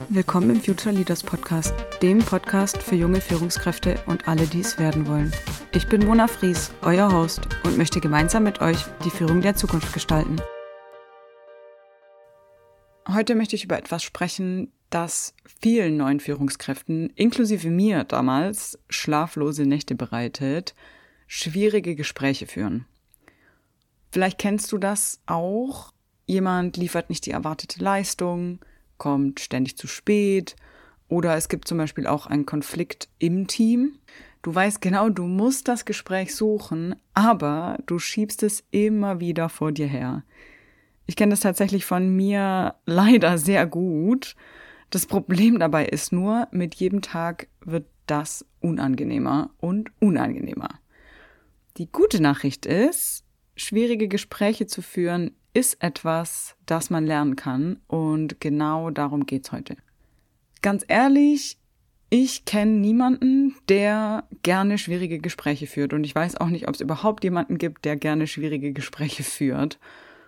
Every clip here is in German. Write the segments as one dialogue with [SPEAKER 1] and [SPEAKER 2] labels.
[SPEAKER 1] Willkommen im Future Leaders Podcast, dem Podcast für junge Führungskräfte und alle, die es werden wollen. Ich bin Mona Fries, euer Host, und möchte gemeinsam mit euch die Führung der Zukunft gestalten. Heute möchte ich über etwas sprechen, das vielen neuen Führungskräften, inklusive mir damals, schlaflose Nächte bereitet: schwierige Gespräche führen. Vielleicht kennst du das auch. Jemand liefert nicht die erwartete Leistung, kommt ständig zu spät, oder es gibt zum Beispiel auch einen Konflikt im Team. Du weißt genau, du musst das Gespräch suchen, aber du schiebst es immer wieder vor dir her. Ich kenne das tatsächlich von mir leider sehr gut. Das Problem dabei ist nur, mit jedem Tag wird das unangenehmer und unangenehmer. Die gute Nachricht ist, schwierige Gespräche zu führen ist etwas, das man lernen kann, und genau darum geht's heute. Ganz ehrlich, ich kenne niemanden, der gerne schwierige Gespräche führt, und ich weiß auch nicht, ob es überhaupt jemanden gibt, der gerne schwierige Gespräche führt.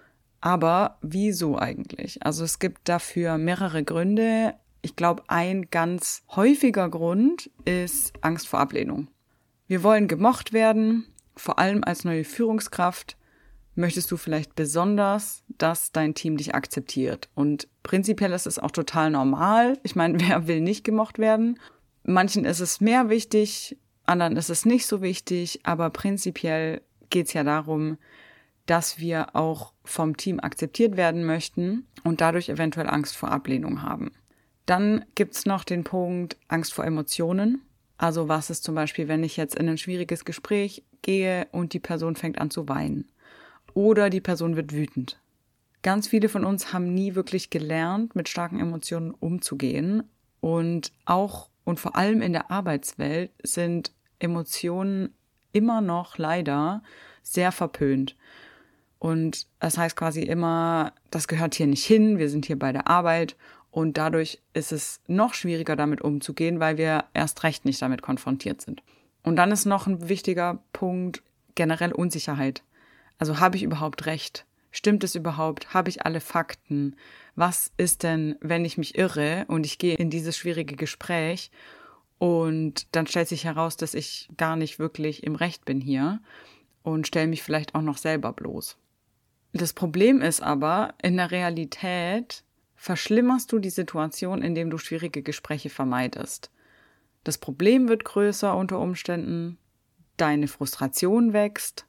[SPEAKER 1] Aber wieso eigentlich? Also es gibt dafür mehrere Gründe. Ich glaube, ein ganz häufiger Grund ist Angst vor Ablehnung. Wir wollen gemocht werden, vor allem als neue Führungskraft. Möchtest du vielleicht besonders, dass dein Team dich akzeptiert. Und prinzipiell ist es auch total normal. Ich meine, wer will nicht gemocht werden? Manchen ist es mehr wichtig, anderen ist es nicht so wichtig. Aber prinzipiell geht es ja darum, dass wir auch vom Team akzeptiert werden möchten und dadurch eventuell Angst vor Ablehnung haben. Dann gibt es noch den Punkt Angst vor Emotionen. Also was ist zum Beispiel, wenn ich jetzt in ein schwieriges Gespräch gehe und die Person fängt an zu weinen? Oder die Person wird wütend. Ganz viele von uns haben nie wirklich gelernt, mit starken Emotionen umzugehen. Und auch und vor allem in der Arbeitswelt sind Emotionen immer noch leider sehr verpönt. Und das heißt quasi immer, das gehört hier nicht hin, wir sind hier bei der Arbeit. Und dadurch ist es noch schwieriger, damit umzugehen, weil wir erst recht nicht damit konfrontiert sind. Und dann ist noch ein wichtiger Punkt generell Unsicherheit. Also habe ich überhaupt recht? Stimmt es überhaupt? Habe ich alle Fakten? Was ist denn, wenn ich mich irre und ich gehe in dieses schwierige Gespräch und dann stellt sich heraus, dass ich gar nicht wirklich im Recht bin hier und stelle mich vielleicht auch noch selber bloß. Das Problem ist aber, in der Realität verschlimmerst du die Situation, indem du schwierige Gespräche vermeidest. Das Problem wird größer unter Umständen, deine Frustration wächst,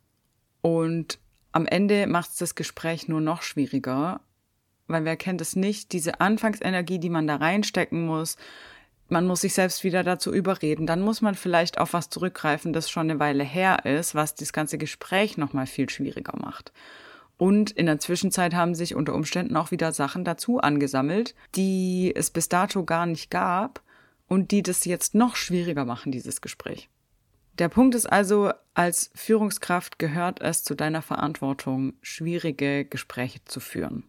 [SPEAKER 1] und am Ende macht es das Gespräch nur noch schwieriger, weil wer kennt es nicht, diese Anfangsenergie, die man da reinstecken muss, man muss sich selbst wieder dazu überreden, dann muss man vielleicht auf was zurückgreifen, das schon eine Weile her ist, was das ganze Gespräch nochmal viel schwieriger macht. Und in der Zwischenzeit haben sich unter Umständen auch wieder Sachen dazu angesammelt, die es bis dato gar nicht gab und die das jetzt noch schwieriger machen, dieses Gespräch. Der Punkt ist also, als Führungskraft gehört es zu deiner Verantwortung, schwierige Gespräche zu führen.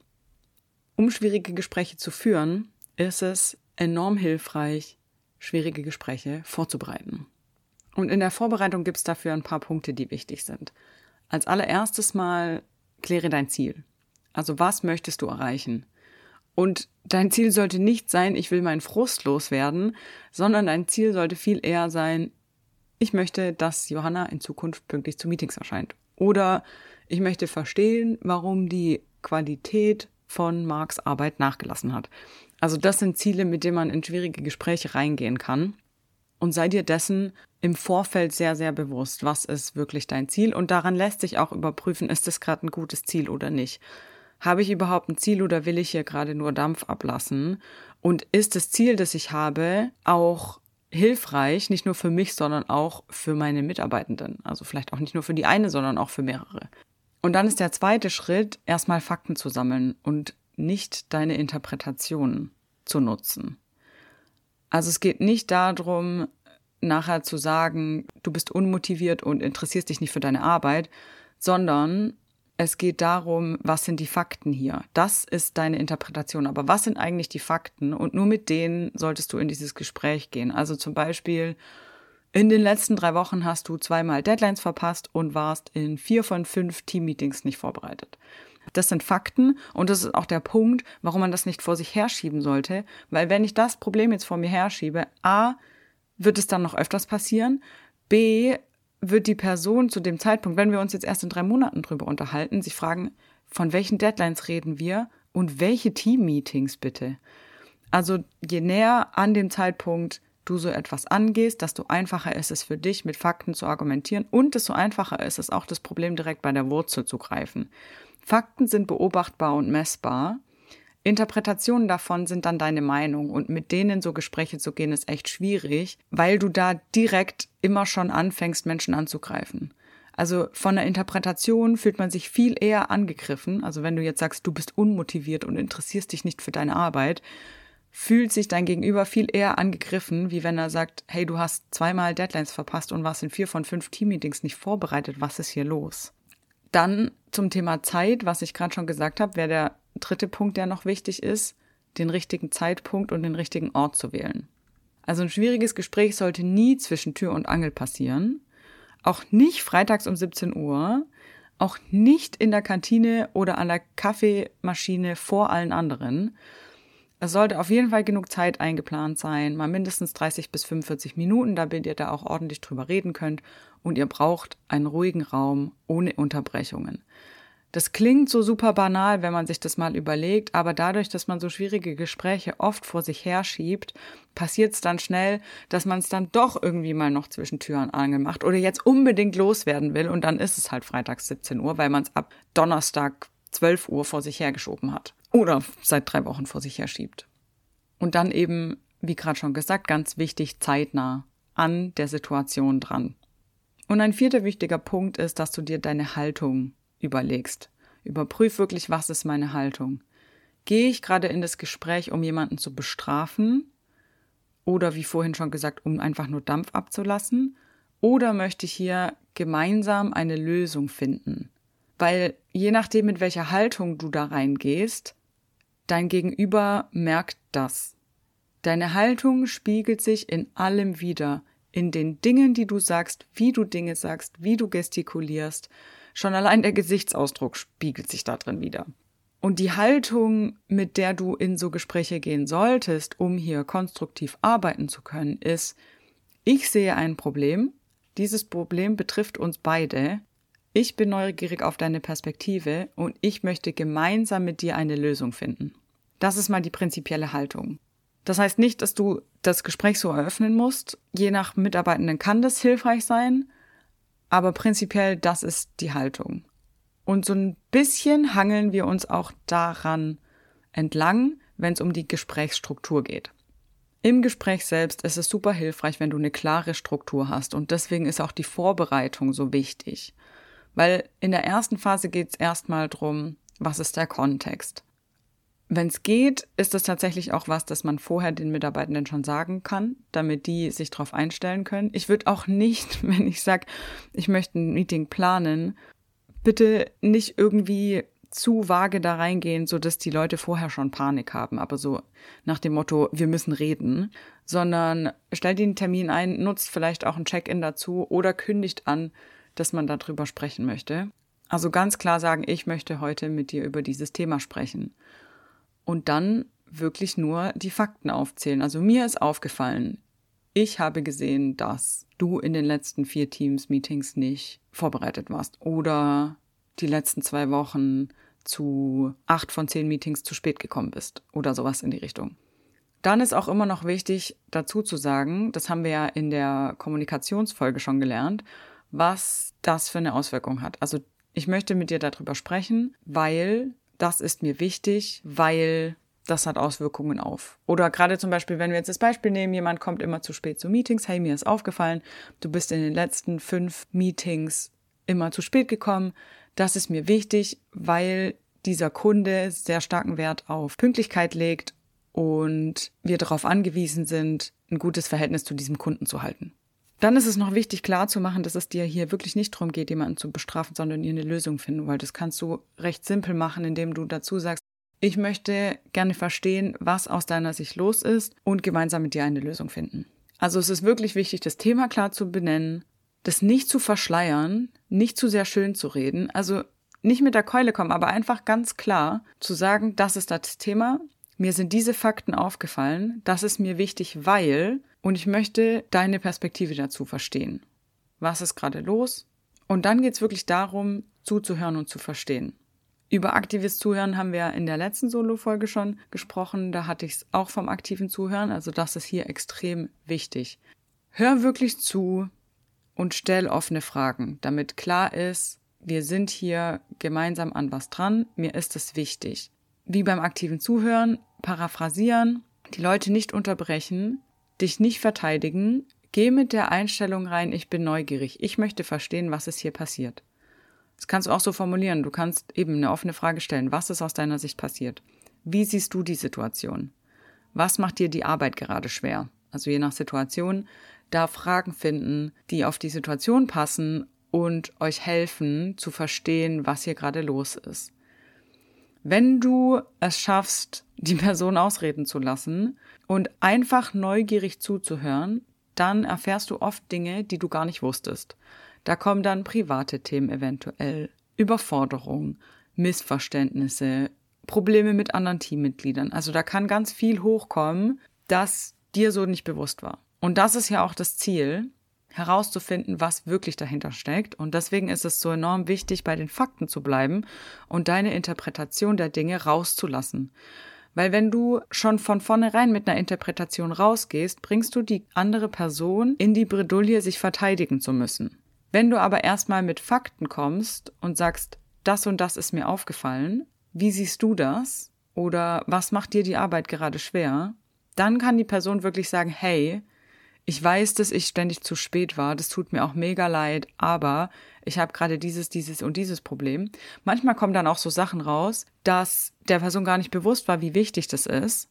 [SPEAKER 1] Um schwierige Gespräche zu führen, ist es enorm hilfreich, schwierige Gespräche vorzubereiten. Und in der Vorbereitung gibt es dafür ein paar Punkte, die wichtig sind. Als allererstes mal kläre dein Ziel. Also was möchtest du erreichen? Und dein Ziel sollte nicht sein, ich will meinen Frust loswerden, sondern dein Ziel sollte viel eher sein, ich möchte, dass Johanna in Zukunft pünktlich zu Meetings erscheint. Oder ich möchte verstehen, warum die Qualität von Marks Arbeit nachgelassen hat. Also das sind Ziele, mit denen man in schwierige Gespräche reingehen kann. Und sei dir dessen im Vorfeld sehr, sehr bewusst, was ist wirklich dein Ziel. Und daran lässt sich auch überprüfen, ist es gerade ein gutes Ziel oder nicht. Habe ich überhaupt ein Ziel oder will ich hier gerade nur Dampf ablassen? Und ist das Ziel, das ich habe, auch hilfreich, nicht nur für mich, sondern auch für meine Mitarbeitenden. Also vielleicht auch nicht nur für die eine, sondern auch für mehrere. Und dann ist der zweite Schritt, erstmal Fakten zu sammeln und nicht deine Interpretationen zu nutzen. Also es geht nicht darum, nachher zu sagen, du bist unmotiviert und interessierst dich nicht für deine Arbeit, sondern es geht darum, was sind die Fakten hier? Das ist deine Interpretation. Aber was sind eigentlich die Fakten? Und nur mit denen solltest du in dieses Gespräch gehen. Also zum Beispiel, in den letzten 3 Wochen hast du 2-mal Deadlines verpasst und warst in 4 von 5 Teammeetings nicht vorbereitet. Das sind Fakten und das ist auch der Punkt, warum man das nicht vor sich herschieben sollte. Weil wenn ich das Problem jetzt vor mir herschiebe, A, wird es dann noch öfters passieren, B, wird die Person zu dem Zeitpunkt, wenn wir uns jetzt erst in 3 Monaten drüber unterhalten, sich fragen, von welchen Deadlines reden wir und welche Team-Meetings bitte. Also je näher an dem Zeitpunkt du so etwas angehst, desto einfacher ist es für dich, mit Fakten zu argumentieren und desto einfacher ist es auch, das Problem direkt bei der Wurzel zu greifen. Fakten sind beobachtbar und messbar. Interpretationen davon sind dann deine Meinung und mit denen so Gespräche zu gehen ist echt schwierig, weil du da direkt immer schon anfängst, Menschen anzugreifen. Also von der Interpretation fühlt man sich viel eher angegriffen. Also wenn du jetzt sagst, du bist unmotiviert und interessierst dich nicht für deine Arbeit, fühlt sich dein Gegenüber viel eher angegriffen, wie wenn er sagt, hey, du hast 2-mal Deadlines verpasst und warst in 4 von 5 Teammeetings nicht vorbereitet. Was ist hier los? Dann zum Thema Zeit, was ich gerade schon gesagt habe, wäre der 3. Punkt, der noch wichtig ist, den richtigen Zeitpunkt und den richtigen Ort zu wählen. Also ein schwieriges Gespräch sollte nie zwischen Tür und Angel passieren, auch nicht freitags um 17 Uhr, auch nicht in der Kantine oder an der Kaffeemaschine vor allen anderen. Es sollte auf jeden Fall genug Zeit eingeplant sein, mal mindestens 30 bis 45 Minuten, damit ihr da auch ordentlich drüber reden könnt und ihr braucht einen ruhigen Raum ohne Unterbrechungen. Das klingt so super banal, wenn man sich das mal überlegt, aber dadurch, dass man so schwierige Gespräche oft vor sich herschiebt, passiert es dann schnell, dass man es dann doch irgendwie mal noch zwischen Tür und Angel macht oder jetzt unbedingt loswerden will und dann ist es halt freitags 17 Uhr, weil man es ab Donnerstag 12 Uhr vor sich hergeschoben hat oder seit 3 Wochen vor sich herschiebt. Und dann eben, wie gerade schon gesagt, ganz wichtig, zeitnah an der Situation dran. Und ein 4. wichtiger Punkt ist, dass du dir deine Haltung überlegst. Überprüf wirklich, was ist meine Haltung. Gehe ich gerade in das Gespräch, um jemanden zu bestrafen oder wie vorhin schon gesagt, um einfach nur Dampf abzulassen? Oder möchte ich hier gemeinsam eine Lösung finden? Weil je nachdem, mit welcher Haltung du da reingehst, dein Gegenüber merkt das. Deine Haltung spiegelt sich in allem wider. In den Dingen, die du sagst, wie du Dinge sagst, wie du gestikulierst. Schon allein der Gesichtsausdruck spiegelt sich da drin wider. Und die Haltung, mit der du in so Gespräche gehen solltest, um hier konstruktiv arbeiten zu können, ist, ich sehe ein Problem, dieses Problem betrifft uns beide, ich bin neugierig auf deine Perspektive und ich möchte gemeinsam mit dir eine Lösung finden. Das ist mal die prinzipielle Haltung. Das heißt nicht, dass du das Gespräch so eröffnen musst. Je nach Mitarbeitenden kann das hilfreich sein, aber prinzipiell, das ist die Haltung. Und so ein bisschen hangeln wir uns auch daran entlang, wenn es um die Gesprächsstruktur geht. Im Gespräch selbst ist es super hilfreich, wenn du eine klare Struktur hast und deswegen ist auch die Vorbereitung so wichtig. Weil in der ersten Phase geht es erstmal drum, was ist der Kontext? Wenn es geht, ist es tatsächlich auch was, das man vorher den Mitarbeitenden schon sagen kann, damit die sich darauf einstellen können. Ich würde auch nicht, wenn ich sage, ich möchte ein Meeting planen, bitte nicht irgendwie zu vage da reingehen, sodass die Leute vorher schon Panik haben, aber so nach dem Motto, wir müssen reden, sondern stellt den Termin ein, nutzt vielleicht auch ein Check-in dazu oder kündigt an, dass man darüber sprechen möchte. Also ganz klar sagen, ich möchte heute mit dir über dieses Thema sprechen. Und dann wirklich nur die Fakten aufzählen. Also mir ist aufgefallen, ich habe gesehen, dass du in den letzten 4 Teams-Meetings nicht vorbereitet warst oder die letzten 2 Wochen zu 8 von 10 Meetings zu spät gekommen bist oder sowas in die Richtung. Dann ist auch immer noch wichtig, dazu zu sagen, das haben wir ja in der Kommunikationsfolge schon gelernt, was das für eine Auswirkung hat. Also ich möchte mit dir darüber sprechen, weil das ist mir wichtig, weil das hat Auswirkungen auf. Oder gerade zum Beispiel, wenn wir jetzt das Beispiel nehmen, jemand kommt immer zu spät zu Meetings, hey, mir ist aufgefallen, du bist in den letzten 5 Meetings immer zu spät gekommen. Das ist mir wichtig, weil dieser Kunde sehr starken Wert auf Pünktlichkeit legt und wir darauf angewiesen sind, ein gutes Verhältnis zu diesem Kunden zu halten. Dann ist es noch wichtig klarzumachen, dass es dir hier wirklich nicht darum geht, jemanden zu bestrafen, sondern ihr eine Lösung finden, weil das kannst du recht simpel machen, indem du dazu sagst, ich möchte gerne verstehen, was aus deiner Sicht los ist und gemeinsam mit dir eine Lösung finden. Also es ist wirklich wichtig, das Thema klar zu benennen, das nicht zu verschleiern, nicht zu sehr schön zu reden. Also nicht mit der Keule kommen, aber einfach ganz klar zu sagen, das ist das Thema, mir sind diese Fakten aufgefallen, das ist mir wichtig, weil, und ich möchte deine Perspektive dazu verstehen. Was ist gerade los? Und dann geht es wirklich darum, zuzuhören und zu verstehen. Über aktives Zuhören haben wir in der letzten Solo-Folge schon gesprochen, da hatte ich es auch vom aktiven Zuhören, also das ist hier extrem wichtig. Hör wirklich zu und stell offene Fragen, damit klar ist, wir sind hier gemeinsam an was dran, mir ist es wichtig. Wie beim aktiven Zuhören, paraphrasieren, die Leute nicht unterbrechen, dich nicht verteidigen, geh mit der Einstellung rein, ich bin neugierig, ich möchte verstehen, was ist hier passiert. Das kannst du auch so formulieren, du kannst eben eine offene Frage stellen, was ist aus deiner Sicht passiert? Wie siehst du die Situation? Was macht dir die Arbeit gerade schwer? Also je nach Situation, da Fragen finden, die auf die Situation passen und euch helfen zu verstehen, was hier gerade los ist. Wenn du es schaffst, die Person ausreden zu lassen und einfach neugierig zuzuhören, dann erfährst du oft Dinge, die du gar nicht wusstest. Da kommen dann private Themen eventuell, Überforderung, Missverständnisse, Probleme mit anderen Teammitgliedern. Also da kann ganz viel hochkommen, das dir so nicht bewusst war. Und das ist ja auch das Ziel, herauszufinden, was wirklich dahinter steckt. Und deswegen ist es so enorm wichtig, bei den Fakten zu bleiben und deine Interpretation der Dinge rauszulassen. Weil wenn du schon von vornherein mit einer Interpretation rausgehst, bringst du die andere Person in die Bredouille, sich verteidigen zu müssen. Wenn du aber erstmal mit Fakten kommst und sagst, das und das ist mir aufgefallen, wie siehst du das? Oder was macht dir die Arbeit gerade schwer? Dann kann die Person wirklich sagen, hey, ich weiß, dass ich ständig zu spät war, das tut mir auch mega leid, aber ich habe gerade dieses und dieses Problem. Manchmal kommen dann auch so Sachen raus, dass der Person gar nicht bewusst war, wie wichtig das ist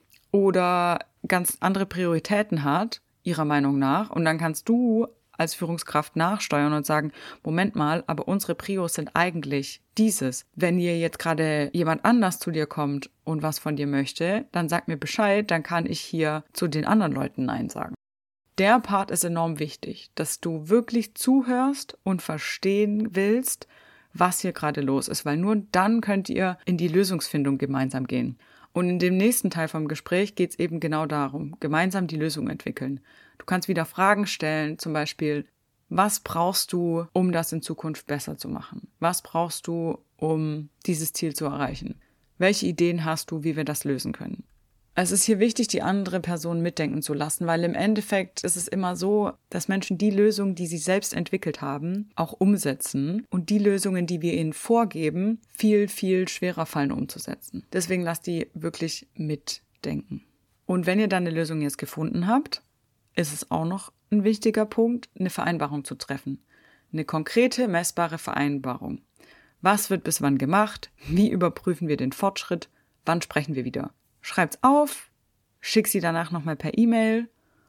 [SPEAKER 1] oder ganz andere Prioritäten hat, ihrer Meinung nach. Und dann kannst du als Führungskraft nachsteuern und sagen, Moment mal, aber unsere Prios sind eigentlich dieses. Wenn hier jetzt gerade jemand anders zu dir kommt und was von dir möchte, dann sag mir Bescheid, dann kann ich hier zu den anderen Leuten Nein sagen. Der Part ist enorm wichtig, dass du wirklich zuhörst und verstehen willst, was hier gerade los ist, weil nur dann könnt ihr in die Lösungsfindung gemeinsam gehen. Und in dem nächsten Teil vom Gespräch geht es eben genau darum, gemeinsam die Lösung entwickeln. Du kannst wieder Fragen stellen, zum Beispiel, was brauchst du, um das in Zukunft besser zu machen? Was brauchst du, um dieses Ziel zu erreichen? Welche Ideen hast du, wie wir das lösen können? Es ist hier wichtig, die andere Person mitdenken zu lassen, weil im Endeffekt ist es immer so, dass Menschen die Lösungen, die sie selbst entwickelt haben, auch umsetzen und die Lösungen, die wir ihnen vorgeben, viel, viel schwerer fallen umzusetzen. Deswegen lasst die wirklich mitdenken. Und wenn ihr dann eine Lösung jetzt gefunden habt, ist es auch noch ein wichtiger Punkt, eine Vereinbarung zu treffen. Eine konkrete, messbare Vereinbarung. Was wird bis wann gemacht? Wie überprüfen wir den Fortschritt? Wann sprechen wir wieder? Schreib's auf, schick sie danach nochmal per E-Mail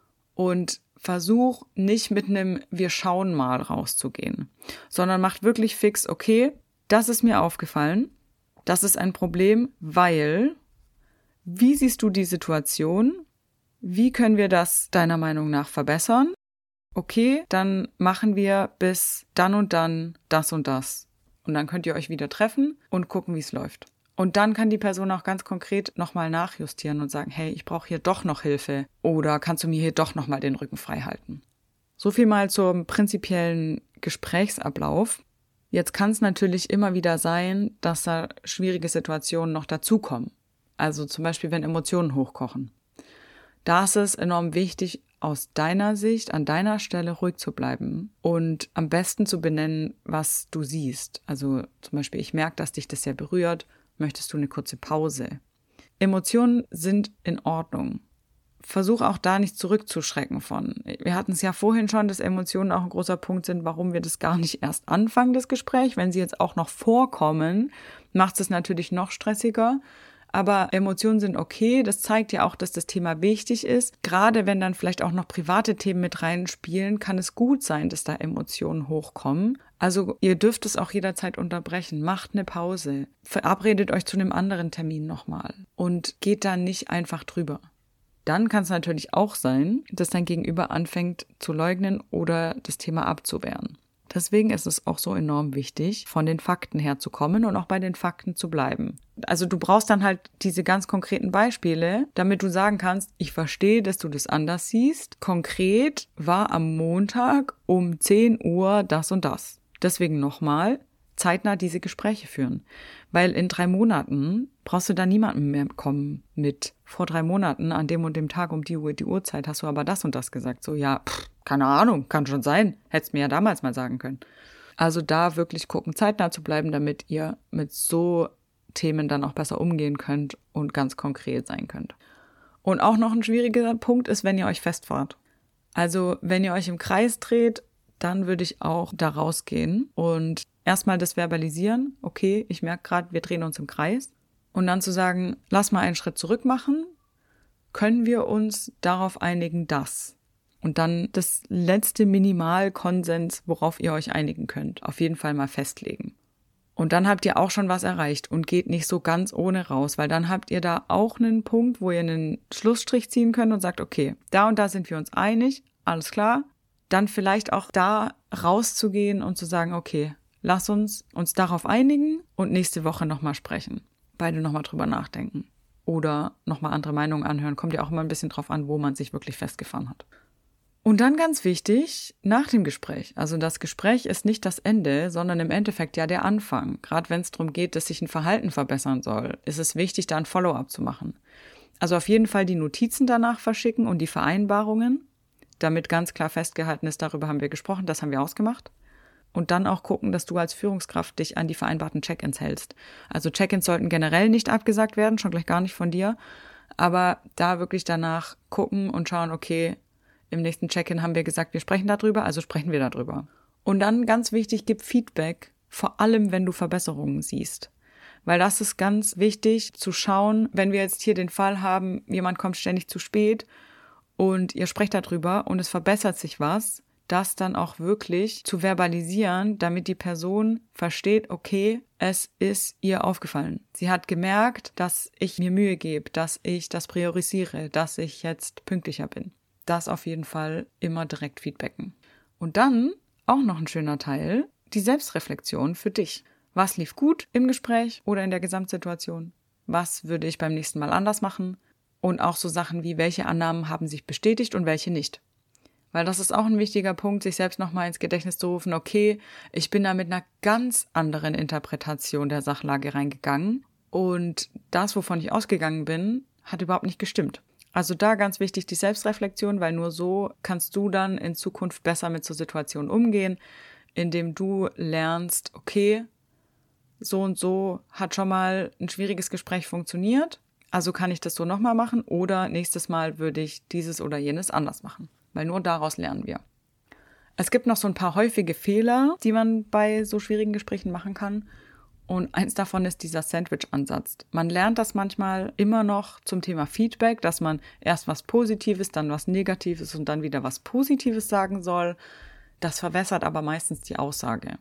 [SPEAKER 1] und versuch nicht mit einem Wir schauen mal rauszugehen, sondern macht wirklich fix, okay, das ist mir aufgefallen, das ist ein Problem, weil, wie siehst du die Situation? Wie können wir das deiner Meinung nach verbessern? Okay, dann machen wir bis dann und dann das und das. Und dann könnt ihr euch wieder treffen und gucken, wie es läuft. Und dann kann die Person auch ganz konkret nochmal nachjustieren und sagen, hey, ich brauche hier doch noch Hilfe oder kannst du mir hier doch nochmal den Rücken frei halten. So viel mal zum prinzipiellen Gesprächsablauf. Jetzt kann es natürlich immer wieder sein, dass da schwierige Situationen noch dazukommen. Also zum Beispiel, wenn Emotionen hochkochen. Da ist es enorm wichtig, aus deiner Sicht, an deiner Stelle ruhig zu bleiben und am besten zu benennen, was du siehst. Also zum Beispiel, ich merke, dass dich das sehr berührt. Möchtest du eine kurze Pause? Emotionen sind in Ordnung. Versuch auch da nicht zurückzuschrecken von. Wir hatten es ja vorhin schon, dass Emotionen auch ein großer Punkt sind, warum wir das gar nicht erst anfangen, das Gespräch. Wenn sie jetzt auch noch vorkommen, macht es natürlich noch stressiger. Aber Emotionen sind okay. Das zeigt ja auch, dass das Thema wichtig ist. Gerade wenn dann vielleicht auch noch private Themen mit reinspielen, kann es gut sein, dass da Emotionen hochkommen. Also ihr dürft es auch jederzeit unterbrechen. Macht eine Pause. Verabredet euch zu einem anderen Termin nochmal. Und geht da nicht einfach drüber. Dann kann es natürlich auch sein, dass dein Gegenüber anfängt zu leugnen oder das Thema abzuwehren. Deswegen ist es auch so enorm wichtig, von den Fakten her zu kommen und auch bei den Fakten zu bleiben. Also du brauchst dann halt diese ganz konkreten Beispiele, damit du sagen kannst, ich verstehe, dass du das anders siehst. Konkret war am Montag um 10 Uhr das und das. Deswegen nochmal, zeitnah diese Gespräche führen. Weil in 3 Monaten brauchst du da niemanden mehr kommen mit, vor 3 Monaten an dem und dem Tag um die Uhrzeit hast du aber das und das gesagt. So, ja, keine Ahnung, kann schon sein. Hättest mir ja damals mal sagen können. Also da wirklich gucken, zeitnah zu bleiben, damit ihr mit so Themen dann auch besser umgehen könnt und ganz konkret sein könnt. Und auch noch ein schwieriger Punkt ist, wenn ihr euch festfahrt. Also wenn ihr euch im Kreis dreht, dann würde ich auch da rausgehen und erstmal das verbalisieren. Okay, ich merke gerade, wir drehen uns im Kreis. Und dann zu sagen, lass mal einen Schritt zurück machen. Können wir uns darauf einigen, dass? Und dann das letzte Minimalkonsens, worauf ihr euch einigen könnt, auf jeden Fall mal festlegen. Und dann habt ihr auch schon was erreicht und geht nicht so ganz ohne raus, weil dann habt ihr da auch einen Punkt, wo ihr einen Schlussstrich ziehen könnt und sagt, okay, da und da sind wir uns einig, alles klar. Dann vielleicht auch da rauszugehen und zu sagen, okay, lass uns darauf einigen und nächste Woche nochmal sprechen. Beide nochmal drüber nachdenken. Oder nochmal andere Meinungen anhören. Kommt ja auch immer ein bisschen drauf an, wo man sich wirklich festgefahren hat. Und dann ganz wichtig, nach dem Gespräch. Also das Gespräch ist nicht das Ende, sondern im Endeffekt ja der Anfang. Gerade wenn es darum geht, dass sich ein Verhalten verbessern soll, ist es wichtig, da ein Follow-up zu machen. Also auf jeden Fall die Notizen danach verschicken und die Vereinbarungen, damit ganz klar festgehalten ist, darüber haben wir gesprochen, das haben wir ausgemacht. Und dann auch gucken, dass du als Führungskraft dich an die vereinbarten Check-ins hältst. Also Check-ins sollten generell nicht abgesagt werden, schon gleich gar nicht von dir. Aber da wirklich danach gucken und schauen, okay, im nächsten Check-in haben wir gesagt, wir sprechen darüber, also sprechen wir darüber. Und dann ganz wichtig, gib Feedback, vor allem wenn du Verbesserungen siehst. Weil das ist ganz wichtig zu schauen, wenn wir jetzt hier den Fall haben, jemand kommt ständig zu spät und ihr sprecht darüber und es verbessert sich was, das dann auch wirklich zu verbalisieren, damit die Person versteht, okay, es ist ihr aufgefallen. Sie hat gemerkt, dass ich mir Mühe gebe, dass ich das priorisiere, dass ich jetzt pünktlicher bin. Das auf jeden Fall immer direkt feedbacken. Und dann auch noch ein schöner Teil, die Selbstreflexion für dich. Was lief gut im Gespräch oder in der Gesamtsituation? Was würde ich beim nächsten Mal anders machen? Und auch so Sachen wie, welche Annahmen haben sich bestätigt und welche nicht. Weil das ist auch ein wichtiger Punkt, sich selbst nochmal ins Gedächtnis zu rufen, okay, ich bin da mit einer ganz anderen Interpretation der Sachlage reingegangen und das, wovon ich ausgegangen bin, hat überhaupt nicht gestimmt. Also da ganz wichtig die Selbstreflexion, weil nur so kannst du dann in Zukunft besser mit so Situationen umgehen, indem du lernst, okay, so und so hat schon mal ein schwieriges Gespräch funktioniert, also kann ich das so nochmal machen oder nächstes Mal würde ich dieses oder jenes anders machen, weil nur daraus lernen wir. Es gibt noch so ein paar häufige Fehler, die man bei so schwierigen Gesprächen machen kann. Und eins davon ist dieser Sandwich-Ansatz. Man lernt das manchmal immer noch zum Thema Feedback, dass man erst was Positives, dann was Negatives und dann wieder was Positives sagen soll. Das verwässert aber meistens die Aussage.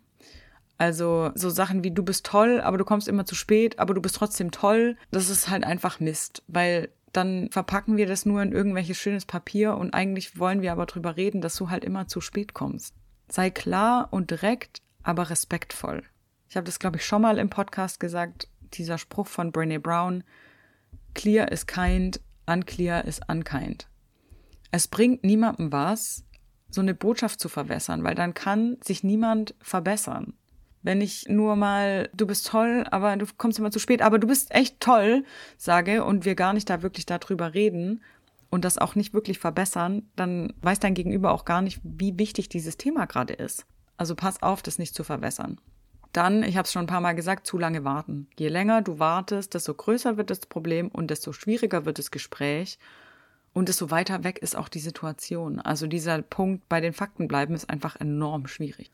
[SPEAKER 1] Also so Sachen wie du bist toll, aber du kommst immer zu spät, aber du bist trotzdem toll. Das ist halt einfach Mist, weil dann verpacken wir das nur in irgendwelches schönes Papier und eigentlich wollen wir aber drüber reden, dass du halt immer zu spät kommst. Sei klar und direkt, aber respektvoll. Ich habe das, glaube ich, schon mal im Podcast gesagt, dieser Spruch von Brené Brown, clear is kind, unclear is unkind. Es bringt niemandem was, so eine Botschaft zu verwässern, weil dann kann sich niemand verbessern. Wenn ich nur mal, du bist toll, aber du kommst immer zu spät, aber du bist echt toll, sage und wir gar nicht da wirklich darüber reden und das auch nicht wirklich verbessern, dann weiß dein Gegenüber auch gar nicht, wie wichtig dieses Thema gerade ist. Also pass auf, das nicht zu verwässern. Dann, ich habe es schon ein paar Mal gesagt, zu lange warten. Je länger du wartest, desto größer wird das Problem und desto schwieriger wird das Gespräch und desto weiter weg ist auch die Situation. Also dieser Punkt bei den Fakten bleiben ist einfach enorm schwierig.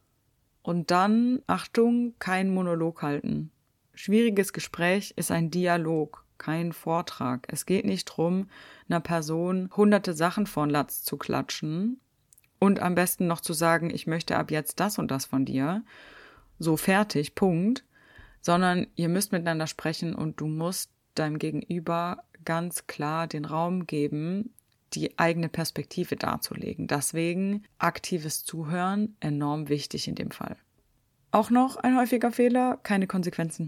[SPEAKER 1] Und dann, Achtung, kein Monolog halten. Schwieriges Gespräch ist ein Dialog, kein Vortrag. Es geht nicht darum, einer Person hunderte Sachen vor den Latz zu klatschen und am besten noch zu sagen, ich möchte ab jetzt das und das von dir. So fertig, Punkt, sondern ihr müsst miteinander sprechen und du musst deinem Gegenüber ganz klar den Raum geben, die eigene Perspektive darzulegen. Deswegen aktives Zuhören enorm wichtig in dem Fall. Auch noch ein häufiger Fehler, keine Konsequenzen.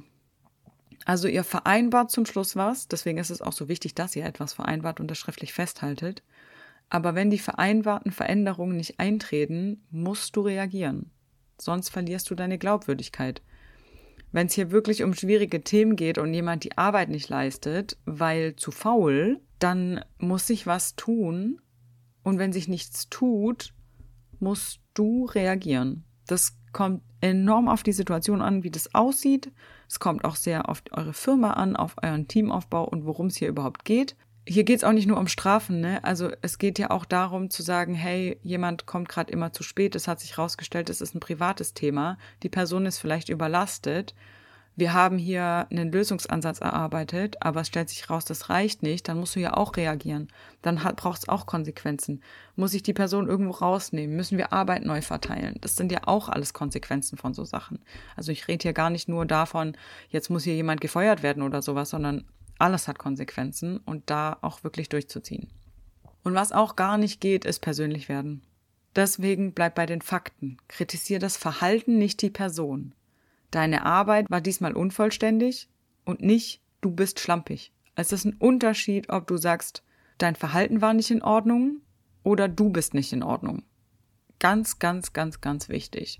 [SPEAKER 1] Also ihr vereinbart zum Schluss was, deswegen ist es auch so wichtig, dass ihr etwas vereinbart und das schriftlich festhaltet. Aber wenn die vereinbarten Veränderungen nicht eintreten, musst du reagieren. Sonst verlierst du deine Glaubwürdigkeit. Wenn es hier wirklich um schwierige Themen geht und jemand die Arbeit nicht leistet, weil zu faul, dann muss sich was tun. Und wenn sich nichts tut, musst du reagieren. Das kommt enorm auf die Situation an, wie das aussieht. Es kommt auch sehr auf eure Firma an, auf euren Teamaufbau und worum es hier überhaupt geht. Hier geht es auch nicht nur um Strafen, ne? Also es geht ja auch darum zu sagen, hey, jemand kommt gerade immer zu spät, es hat sich rausgestellt, es ist ein privates Thema, die Person ist vielleicht überlastet. Wir haben hier einen Lösungsansatz erarbeitet, aber es stellt sich raus, das reicht nicht, dann musst du ja auch reagieren. Dann braucht es auch Konsequenzen. Muss ich die Person irgendwo rausnehmen? Müssen wir Arbeit neu verteilen? Das sind ja auch alles Konsequenzen von so Sachen. Also ich rede hier gar nicht nur davon, jetzt muss hier jemand gefeuert werden oder sowas, sondern alles hat Konsequenzen und da auch wirklich durchzuziehen. Und was auch gar nicht geht, ist persönlich werden. Deswegen bleib bei den Fakten. Kritisier das Verhalten, nicht die Person. Deine Arbeit war diesmal unvollständig und nicht, du bist schlampig. Es ist ein Unterschied, ob du sagst, dein Verhalten war nicht in Ordnung oder du bist nicht in Ordnung. Ganz, ganz, ganz, ganz wichtig.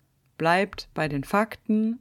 [SPEAKER 1] Bleibt bei den Fakten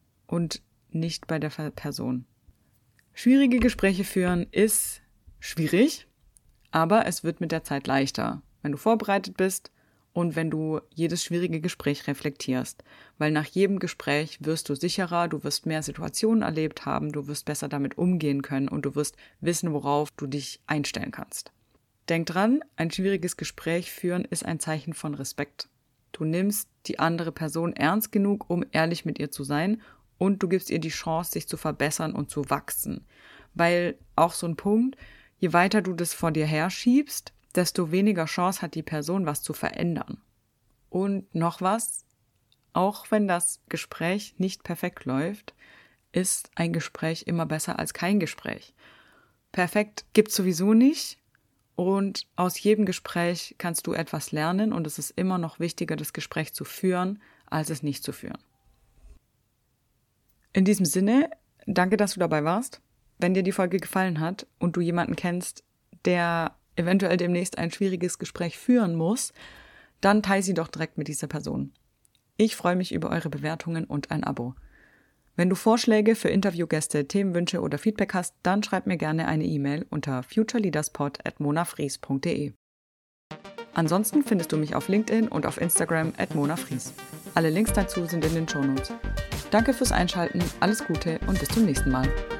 [SPEAKER 1] und nicht bei der Person. Schwierige Gespräche führen ist schwierig, aber es wird mit der Zeit leichter, wenn du vorbereitet bist und wenn du jedes schwierige Gespräch reflektierst. Weil nach jedem Gespräch wirst du sicherer, du wirst mehr Situationen erlebt haben, du wirst besser damit umgehen können und du wirst wissen, worauf du dich einstellen kannst. Denk dran, ein schwieriges Gespräch führen ist ein Zeichen von Respekt. Du nimmst die andere Person ernst genug, um ehrlich mit ihr zu sein und du gibst ihr die Chance, sich zu verbessern und zu wachsen. Weil auch so ein Punkt, je weiter du das vor dir herschiebst, desto weniger Chance hat die Person, was zu verändern. Und noch was, auch wenn das Gespräch nicht perfekt läuft, ist ein Gespräch immer besser als kein Gespräch. Perfekt gibt's sowieso nicht und aus jedem Gespräch kannst du etwas lernen und es ist immer noch wichtiger, das Gespräch zu führen, als es nicht zu führen. In diesem Sinne, danke, dass du dabei warst. Wenn dir die Folge gefallen hat und du jemanden kennst, der eventuell demnächst ein schwieriges Gespräch führen muss, dann teile sie doch direkt mit dieser Person. Ich freue mich über eure Bewertungen und ein Abo. Wenn du Vorschläge für Interviewgäste, Themenwünsche oder Feedback hast, dann schreib mir gerne eine E-Mail unter futureleaderspod@monafries.de. Ansonsten findest du mich auf LinkedIn und auf Instagram @monafries. Alle Links dazu sind in den Shownotes. Danke fürs Einschalten, alles Gute und bis zum nächsten Mal.